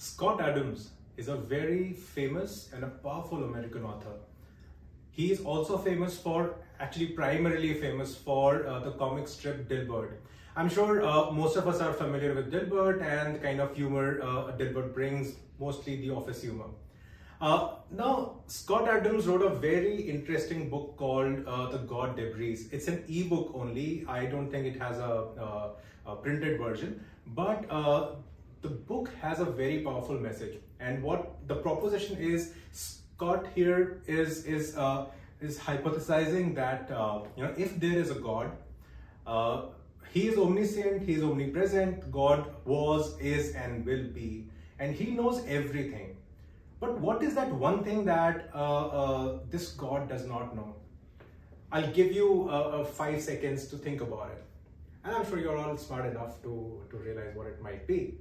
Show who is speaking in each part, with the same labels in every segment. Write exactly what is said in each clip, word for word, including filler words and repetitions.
Speaker 1: Scott Adams is a very famous and a powerful American author. He is also famous for, actually primarily famous for uh, the comic strip Dilbert. I'm sure uh, most of us are familiar with Dilbert and the kind of humor uh, Dilbert brings, mostly the office humor. Uh, now, Scott Adams wrote a very interesting book called uh, The God Debris. It's an ebook only. I don't think it has a, uh, a printed version, but uh, the book has a very powerful message. And what the proposition is, Scott here is is uh, is hypothesizing that uh, you know, if there is a God, uh, he is omniscient, he is omnipresent. God was, is, and will be, and he knows everything. But what is that one thing that uh, uh, this God does not know? I'll give you uh, uh, five seconds to think about it. And I'm sure you're all smart enough to, to realize what it might be.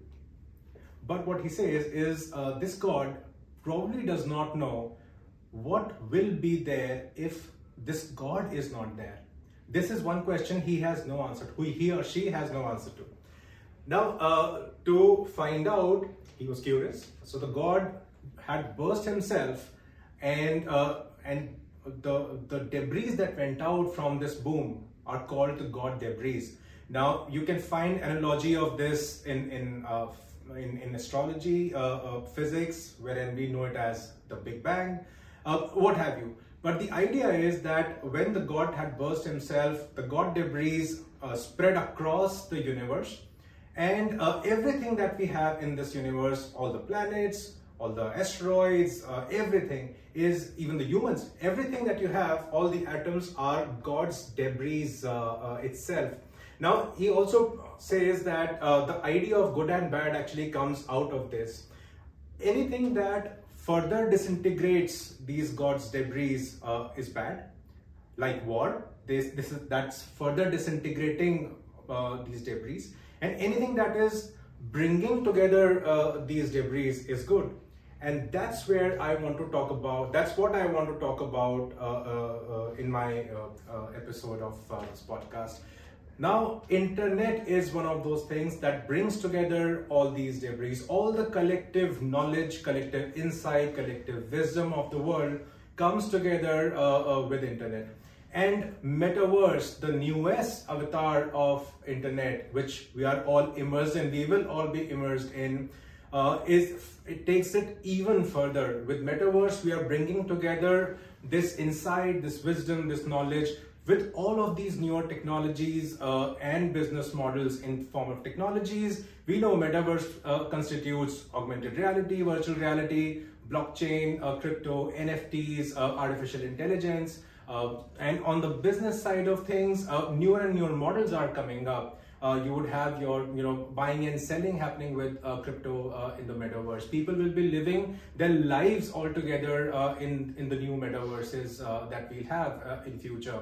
Speaker 1: But what he says is uh, this God probably does not know what will be there if this God is not there. This is one question he has no answer to, he or she has no answer to. Now, uh, to find out, he was curious. So the God had burst himself, and uh, and the the debris that went out from this boom are called the God debris. Now you can find analogy of this in in uh, in, in astrology, uh, uh, physics, wherein we know it as the Big Bang, uh, what have you. But the idea is that when the God had burst himself, the God debris uh, spread across the universe, and uh, everything that we have in this universe, all the planets, all the asteroids, uh, everything is, even the humans, everything that you have, all the atoms are God's debris uh, uh, itself. Now, he also says that uh, the idea of good and bad actually comes out of this. Anything that further disintegrates these God's debris uh, is bad, like war. This, this is, that's further disintegrating uh, these debris. And anything that is bringing together uh, these debris is good. And that's where I want to talk about, that's what I want to talk about uh, uh, uh, in my uh, uh, episode of uh, this podcast. Now, internet is one of those things that brings together all these debris, all the collective knowledge, collective insight, collective wisdom of the world comes together uh, uh, with internet. And metaverse, the newest avatar of internet, which we are all immersed in, we will all be immersed in, uh, is it takes it even further. With metaverse, we are bringing together this insight, this wisdom, this knowledge with all of these newer technologies uh, and business models in form of technologies. We know metaverse uh, constitutes augmented reality, virtual reality, blockchain, uh, crypto, N F Ts, uh, artificial intelligence. Uh, and on the business side of things, uh, newer and newer models are coming up. Uh, you would have your, you know, buying and selling happening with uh, crypto uh, in the metaverse. People will be living their lives all together uh, in, in the new metaverses uh, that we'll have uh, in future.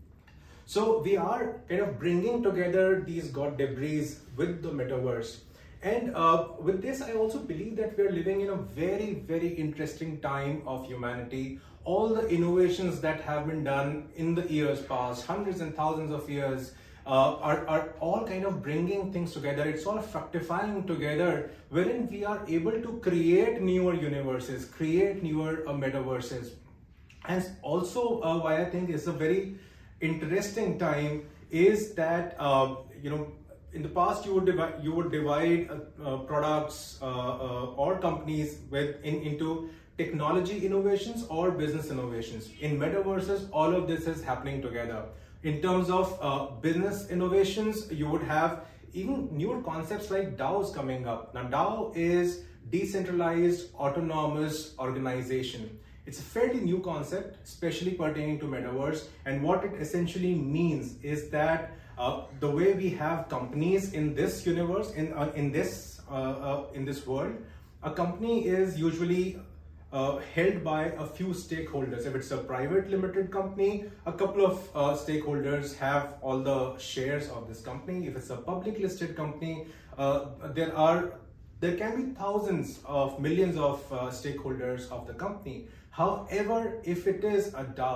Speaker 1: So we are kind of bringing together these God debris with the metaverse. And uh, with this, I also believe that we're living in a very, very interesting time of humanity. All the innovations that have been done in the years past, hundreds and thousands of years, uh, are, are all kind of bringing things together. It's all fructifying together, wherein we are able to create newer universes, create newer uh, metaverses. And also, uh, why I think is a very interesting time is that, uh, you know, in the past you would divide, you would divide uh, uh, products uh, uh, or companies with in, into technology innovations or business innovations. In metaverses, all of this is happening together. In terms of uh, business innovations, you would have even newer concepts like DAOs coming up. Now, DAO is decentralized autonomous organization. It's a fairly new concept, especially pertaining to metaverse. And what it essentially means is that uh, the way we have companies in this universe, in uh, in this uh, uh, in this world, a company is usually uh, held by a few stakeholders. If it's a private limited company, a couple of uh, stakeholders have all the shares of this company. If it's a public listed company, uh, there are there can be thousands of millions of uh, stakeholders of the company. However, if it is a DAO,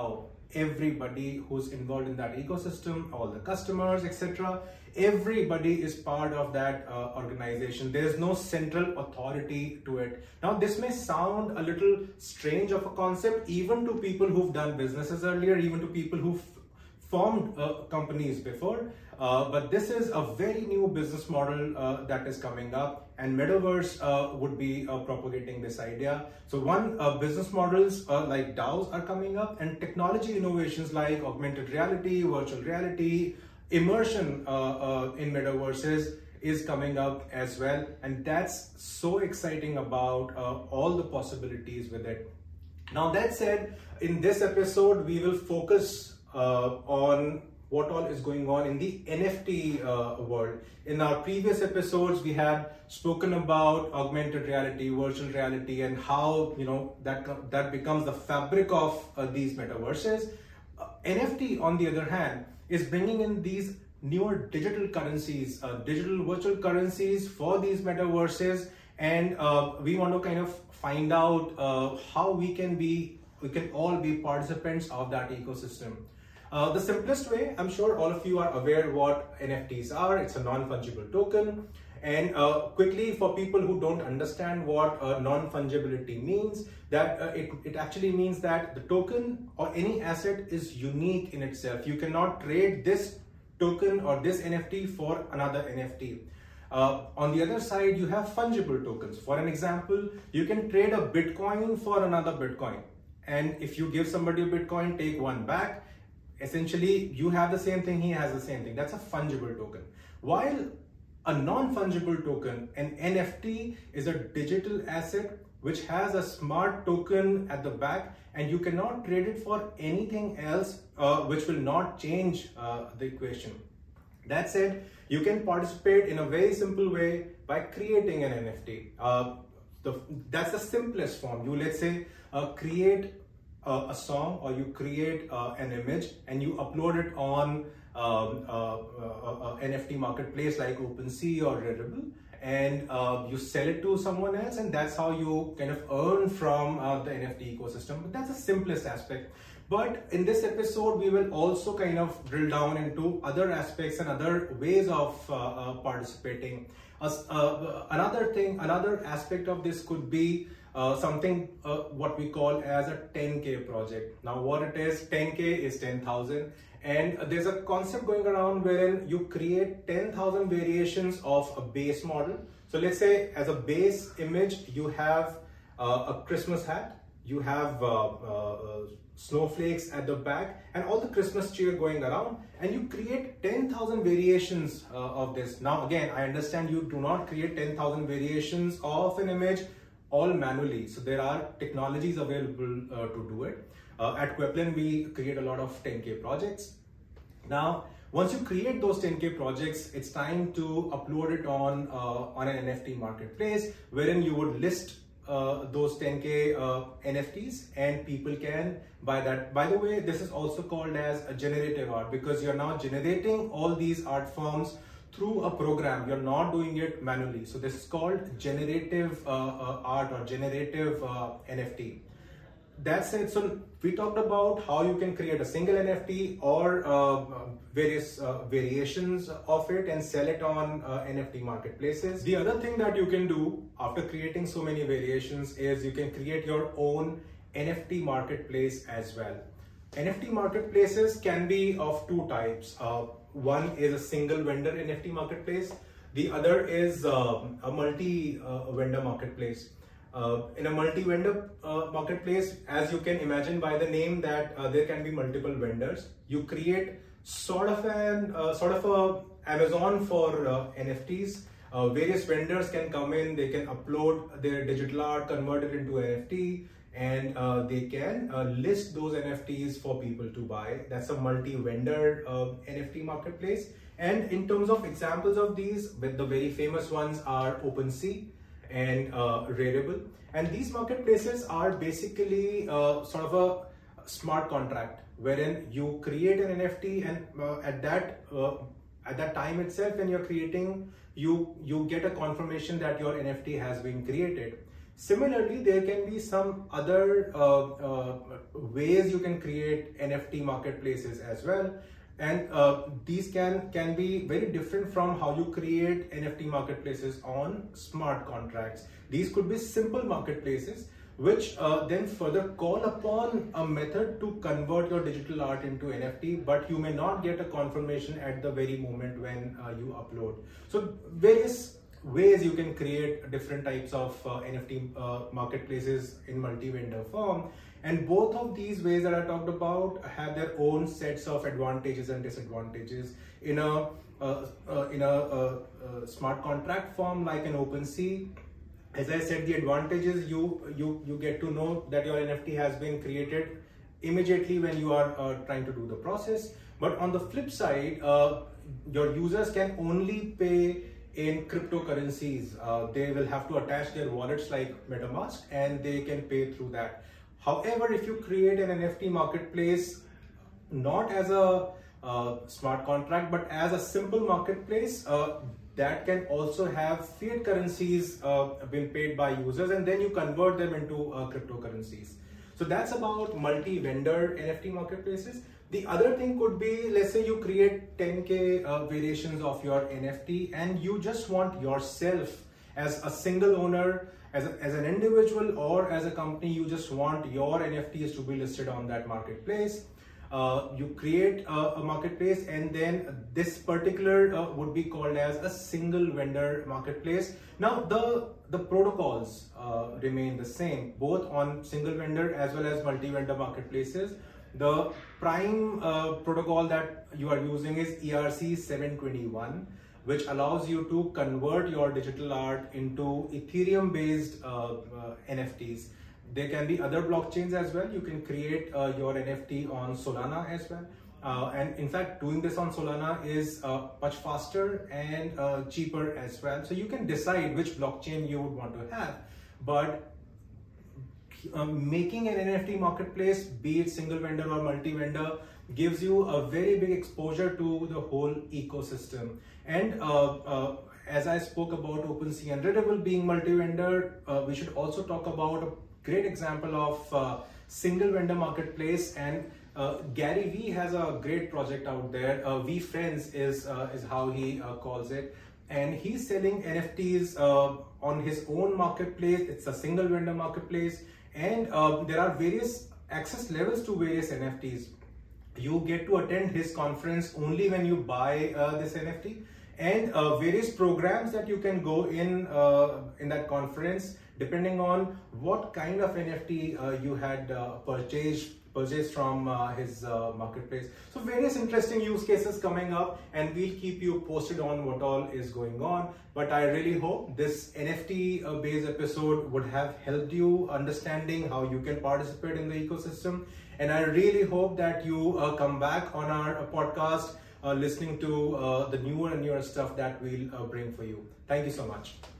Speaker 1: everybody who's involved in that ecosystem, all the customers, et cetera. Everybody is part of that uh, organization. There's no central authority to it. Now, this may sound a little strange of a concept, even to people who've done businesses earlier, even to people who've formed uh, companies before. Uh, but this is a very new business model uh, that is coming up, and Metaverse uh, would be uh, propagating this idea. So one, uh, business models uh, like DAOs are coming up, and technology innovations like augmented reality, virtual reality, immersion uh, uh, in metaverses is coming up as well. And that's so exciting about uh, all the possibilities with it. Now, that said, in this episode, we will focus uh, on what all is going on in the N F T uh, world. In our previous episodes, we had spoken about augmented reality, virtual reality, and how, you know, that that becomes the fabric of uh, these metaverses. Uh, N F T, on the other hand, is bringing in these newer digital currencies, uh, digital virtual currencies for these metaverses, and uh, we want to kind of find out uh, how we can be, we can all be participants of that ecosystem. Uh, the simplest way, I'm sure all of you are aware what N F Ts are. It's a non-fungible token. And uh, quickly, for people who don't understand what uh, non-fungibility means, that uh, it, it actually means that the token or any asset is unique in itself. You cannot trade this token or this N F T for another N F T. Uh, on the other side, you have fungible tokens. For an example, you can trade a Bitcoin for another Bitcoin. And if you give somebody a Bitcoin, take one back, essentially you have the same thing, he has the same thing. That's a fungible token. While a non-fungible token, an N F T, is a digital asset which has a smart token at the back, and you cannot trade it for anything else uh, which will not change uh, the equation. That said, you can participate in a very simple way by creating an N F T. Uh, the, that's the simplest form. You, let's say, uh, create uh, a song, or you create uh, an image, and you upload it on um, uh, uh, uh, N F T marketplace like OpenSea or Rarible, and uh, you sell it to someone else, and that's how you kind of earn from uh, the N F T ecosystem. But that's the simplest aspect. But in this episode, we will also kind of drill down into other aspects and other ways of uh, uh, participating. Uh, uh, another thing, another aspect of this could be uh, something uh, what we call as a ten K project. Now, what it is, ten K is ten thousand. And there's a concept going around wherein you create ten thousand variations of a base model. So let's say as a base image, you have uh, a Christmas hat, you have uh, uh, snowflakes at the back, and all the Christmas cheer going around, and you create ten thousand variations uh, of this. Now, again, I understand you do not create ten thousand variations of an image all manually. So there are technologies available uh, to do it. Uh, at Queplen, we create a lot of ten K projects. Now, once you create those ten K projects, it's time to upload it on, uh, on an N F T marketplace, wherein you would list uh, those ten K uh, N F Ts, and people can buy that. By the way, this is also called as a generative art, because you're now generating all these art forms through a program. You're not doing it manually. So this is called generative uh, uh, art or generative uh, N F T. That's it. So we talked about how you can create a single N F T or uh, various uh, variations of it and sell it on uh, N F T marketplaces. The other thing that you can do after creating so many variations is you can create your own N F T marketplace as well. N F T marketplaces can be of two types. Uh, one is a single vendor N F T marketplace. The other is uh, a multi-vendor uh, marketplace. Uh, in a multi-vendor uh, marketplace, as you can imagine by the name, that uh, there can be multiple vendors. You create sort of an uh, sort of a Amazon for uh, N F Ts. Uh, various vendors can come in, they can upload their digital art, convert it into N F T, and uh, they can uh, list those N F Ts for people to buy. That's a multi-vendor uh, N F T marketplace. And in terms of examples of these, with the very famous ones are OpenSea and uh, Rarible, and these marketplaces are basically uh, sort of a smart contract wherein you create an N F T, and uh, at that uh, at that time itself when you're creating, you you get a confirmation that your N F T has been created. Similarly, there can be some other uh, uh, ways you can create N F T marketplaces as well. And uh, these can, can be very different from how you create N F T marketplaces on smart contracts. These could be simple marketplaces which uh, then further call upon a method to convert your digital art into N F T, but you may not get a confirmation at the very moment when uh, you upload. So various ways you can create different types of uh, N F T uh, marketplaces in multi-vendor form. And both of these ways that I talked about have their own sets of advantages and disadvantages. In a, uh, uh, in a uh, uh, smart contract form like an OpenSea, as I said, the advantage is you, you, you get to know that your N F T has been created immediately when you are uh, trying to do the process. But on the flip side, uh, your users can only pay in cryptocurrencies. Uh, they will have to attach their wallets like MetaMask and they can pay through that. However, if you create an N F T marketplace, not as a uh, smart contract, but as a simple marketplace, uh, that can also have fiat currencies uh, being paid by users, and then you convert them into uh, cryptocurrencies. So that's about multi-vendor N F T marketplaces. The other thing could be, let's say you create ten K uh, variations of your N F T and you just want yourself as a single owner, as, a, as an individual or as a company, you just want your N F Ts to be listed on that marketplace. Uh, you create a, a marketplace, and then this particular uh, would be called as a single vendor marketplace. Now the the protocols uh, remain the same both on single vendor as well as multi-vendor marketplaces. The prime uh, protocol that you are using is E R C seven twenty-one, which allows you to convert your digital art into Ethereum based uh, uh, N F Ts. There can be other blockchains as well. You can create uh, your N F T on Solana as well. Uh, and in fact, doing this on Solana is uh, much faster and uh, cheaper as well. So you can decide which blockchain you would want to have. But um, making an N F T marketplace, be it single vendor or multi-vendor, gives you a very big exposure to the whole ecosystem. And uh, uh, as I spoke about OpenSea and Readable being multi-vendor, uh, we should also talk about a great example of uh, single vendor marketplace. And uh, Gary Vee has a great project out there. Uh, VeeFriends is uh, is how he uh, calls it, and he's selling N F Ts uh, on his own marketplace. It's a single vendor marketplace, and uh, there are various access levels to various N F Ts. You get to attend his conference only when you buy uh, this N F T, and uh, various programs that you can go in uh, in that conference depending on what kind of N F T uh, you had uh, purchased purchased from uh, his uh, marketplace. So various interesting use cases coming up, and we'll keep you posted on what all is going on. But I really hope this N F T uh, based episode would have helped you understanding how you can participate in the ecosystem. And I really hope that you uh, come back on our uh, podcast uh, listening to uh, the newer and newer stuff that we'll uh, bring for you. Thank you so much.